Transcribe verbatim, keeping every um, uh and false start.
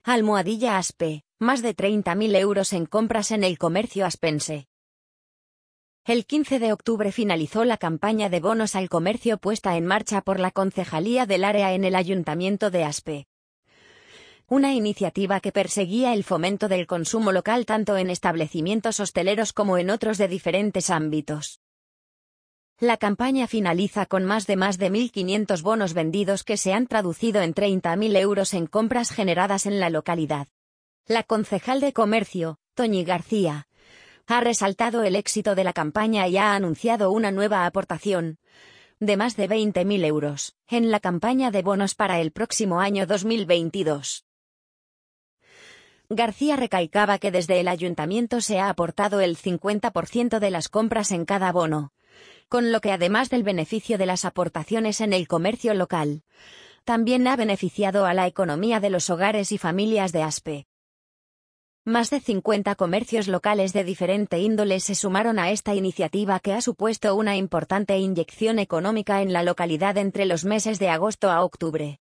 Almohadilla Aspe, más de treinta mil euros en compras en el comercio aspense. El quince de octubre finalizó la campaña de bonos al comercio puesta en marcha por la Concejalía del Área en el Ayuntamiento de Aspe. Una iniciativa que perseguía el fomento del consumo local tanto en establecimientos hosteleros como en otros de diferentes ámbitos. La campaña finaliza con más de más de mil quinientos bonos vendidos que se han traducido en treinta mil euros en compras generadas en la localidad. La concejal de Comercio, Toñi García, ha resaltado el éxito de la campaña y ha anunciado una nueva aportación de más de veinte mil euros en la campaña de bonos para el próximo año dos mil veintidós. García recalcaba que desde el ayuntamiento se ha aportado el cincuenta por ciento de las compras en cada bono, con lo que además del beneficio de las aportaciones en el comercio local, también ha beneficiado a la economía de los hogares y familias de Aspe. Más de cincuenta comercios locales de diferente índole se sumaron a esta iniciativa que ha supuesto una importante inyección económica en la localidad entre los meses de agosto a octubre.